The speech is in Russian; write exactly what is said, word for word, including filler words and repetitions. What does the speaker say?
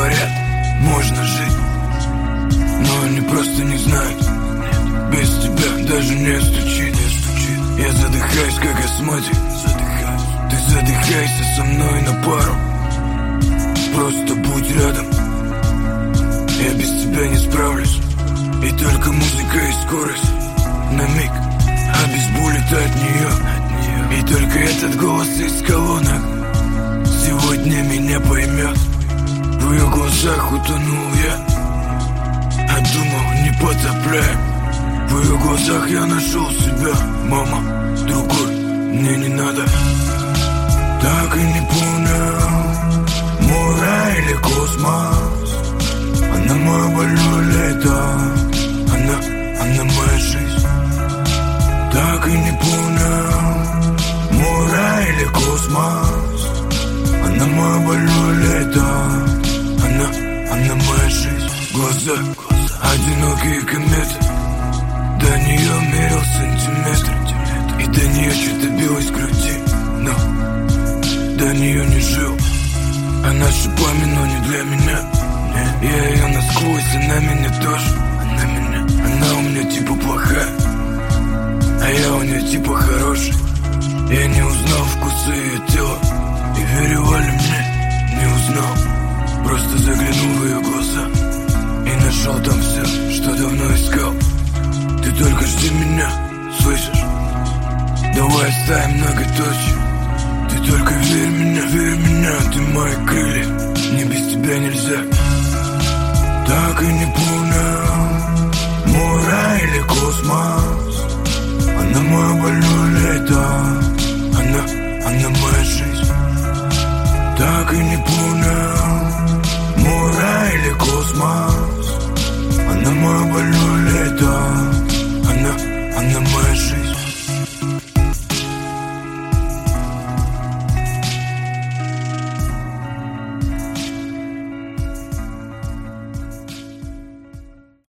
говорят, можно жить, но они просто не знают. Без тебя даже не стучит. Я задыхаюсь, как астматик. Ты задыхайся со мной на пару. Просто будь рядом. Я без тебя не справлюсь. И только музыка и скорость на миг обезболит от нее. И только этот голос из колонок сегодня меня поймет. В ее глазах утонул я, а думал, не потопляем. В ее глазах я нашел себя. Мама, другой мне не надо. Так и не понял, мой рай или космос. Она мое больное лето, Она, она моя жизнь. Так и не понял, мой рай или космос. Она мое больное лето, Она, она моя жизнь. Глаза, глаза, одинокие кометы. До нее мерил сантиметр, и до нее что-то билось в груди, но до нее не жил. Она шипами, но не для меня. Я ее насквозь, она меня тоже. Она меня, она у меня типа плохая, а я у нее типа хороший. Я не узнал вкуса ее тела, и верила ли мне, не узнал. Просто заглянул в ее глаза и нашел там все, что давно искал. Ты только жди меня, слышишь? Давай оставим многоточие. Ты только верь в меня, верь в меня. Ты мои крылья, мне без тебя нельзя. Так и не понял, мой рай или космос. Она мое больное лето, Она, она моя жизнь. Так и не понял, мой рай или космос. Она мое больное